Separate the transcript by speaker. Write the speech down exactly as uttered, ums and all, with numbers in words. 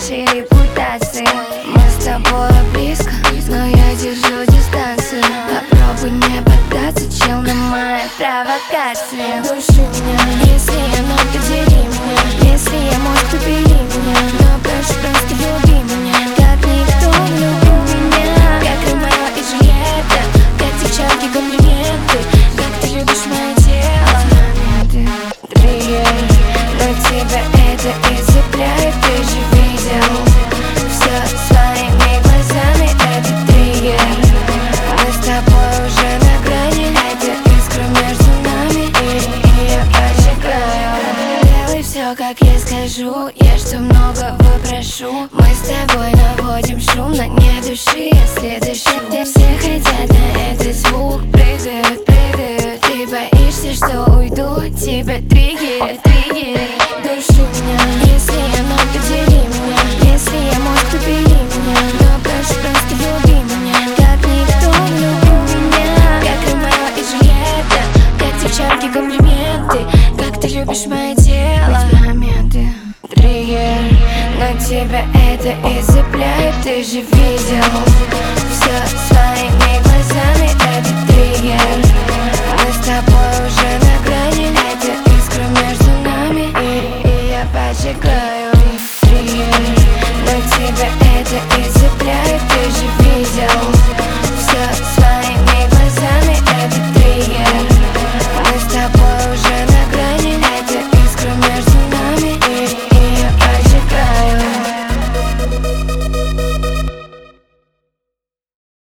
Speaker 1: нашей репутации. Мы с тобой близко, но я держу дистанцию. Попробуй не поддаться, чел, на мои провокации. Души меня, если я мог, подели меня. Если я мог, то бери меня. Но прошу, просто люби меня, как никто любил меня. Как Ромео и Джульетта, как девчонки комплименты. Как ты любишь мое тело. Моменты, триггер, но тебя это и цепляет. Ты же видел все своими глазами, это триггер. Мы с тобой уже на грани, это искра между нами, и, и я поджигаю. Делай все, как я скажу, я что много выпрошу. Мы с тобой наводим шум, но не души, если дышу. Все хотят на этот звук, прыгают, прыгают. Ты боишься, что уйду, тебя триггерит, триггерит. Души меня, если я мог, подели меня. Если я мог, то бери меня. Но прошу, просто люби меня, как никто любил меня. Как Ромео и Джульетта, как девчонки комплименты. Как ты любишь мое тело. Моменты, триггер, но тебя это и цепляет. Ты же видел все своими глазами, это триггер. Мы с тобой уже на грани, это искра между нами, и, и я поджигаю. Триггер, но тебя это и цепляет. Ты же видел все своими